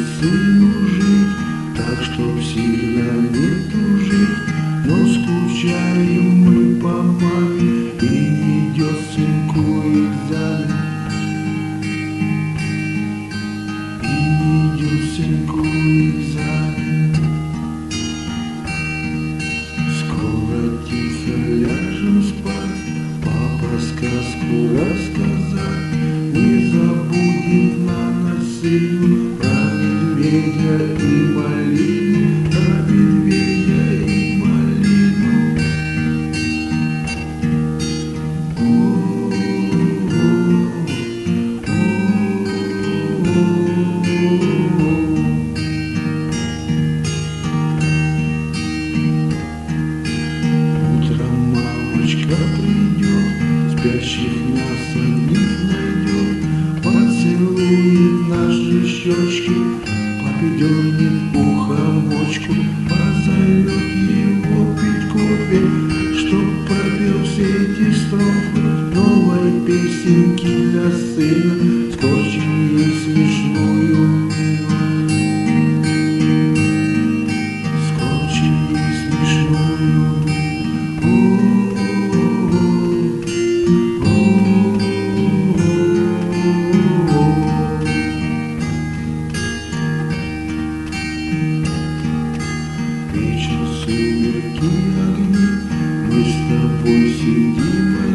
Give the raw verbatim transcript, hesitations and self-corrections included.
сыну жить, так что всегда не тужить. Но скучаем мы по маме, и не идет сынку экзамен. И не идет сынку экзамен. Скоро тихо ляжем спать, папа сказку рассказать. Не забудем на ночь сыну про медведя и малину, про медведя и малину. Утром мамочка придет, спящих нас одних найдет, поцелует наши щечки, поддернет ухо мочку, позовет его пить кофе, чтоб пропел все эти строфы новой песенки для сына, скотчем ей смешную, скотчем ей смешную. Вечер, сумерки, огни, мы с тобой сидим.